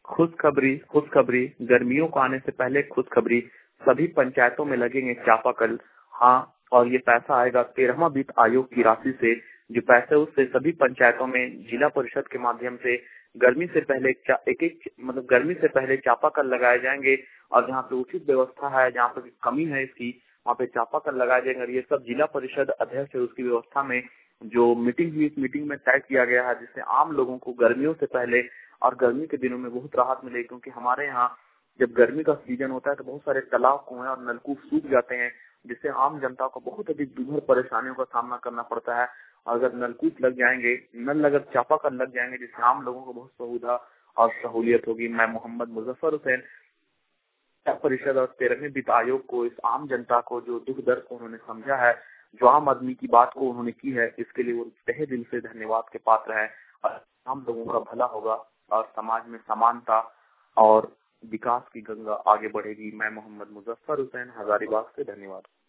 खुशखबरी गर्मियों को आने से पहले खुशखबरी, सभी पंचायतों में लगेंगे चापाकल। हाँ, और ये पैसा आएगा 13वां वित्त आयोग की राशि से। जो पैसे उससे सभी पंचायतों में जिला परिषद के माध्यम से गर्मी से पहले चापाकल लगाए जाएंगे। और जहाँ पे उचित व्यवस्था है, जहाँ पे कमी है इसकी, वहाँ पे चापाकल लगाए जाएंगे। और ये सब जिला परिषद अध्यक्ष है उसकी व्यवस्था में जो मीटिंग हुई, इस मीटिंग में तय किया गया है, जिससे आम लोगों को गर्मियों से पहले और गर्मी के दिनों में बहुत राहत मिलेगी। क्योंकि हमारे यहाँ जब गर्मी का सीजन होता है तो बहुत सारे तालाब, कुएं और नलकूप सूख जाते हैं, जिससे आम जनता को बहुत अधिक दुर्भर परेशानियों का सामना करना पड़ता है। और अगर नलकूप लग जाएंगे, अगर चापाकल लग जाएंगे, जिससे आम लोगों को बहुत सुविधा और सहूलियत होगी। मैं मोहम्मद मुजफ्फर हुसैन, जिला परिषद और 13वें वित्त आयोग को, इस आम जनता को जो दुख दर्द को उन्होंने समझा है, जो आम आदमी की बात को उन्होंने की है, इसके लिए वो तहे दिल से धन्यवाद के पात्र है। और आम लोगों का भला होगा और समाज में समानता और विकास की गंगा आगे बढ़ेगी। मैं मोहम्मद मुजफ्फर हुसैन, हजारीबाग से, धन्यवाद।